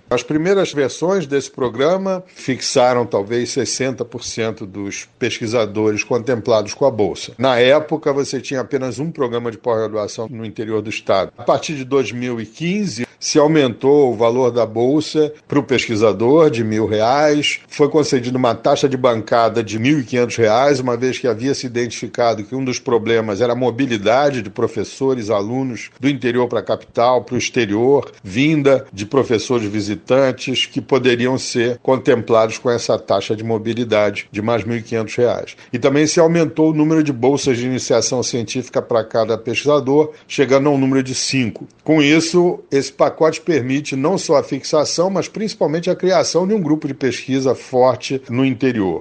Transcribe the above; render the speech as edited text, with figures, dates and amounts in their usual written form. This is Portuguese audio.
As primeiras versões desse programa fixaram talvez 60% dos pesquisadores contemplados com a Bolsa. Na época, você tinha apenas um programa de pós-graduação no interior do estado. A partir de 2015, se aumentou o valor da Bolsa para o pesquisador de R$1.000, foi concedida uma taxa de bancada de R$1.500, uma vez que havia se identificado que um dos problemas era a mobilidade de professores, alunos do interior para a capital, para o exterior, vinda de professores visitantes que poderiam ser contemplados com essa taxa de mobilidade de mais R$1.500. E também se aumentou o número de bolsas de iniciação científica para cada pesquisador, chegando a um número de 5. Com isso, esse pacote permite não só a fixação, mas principalmente a criação de um grupo de pesquisa forte no interior.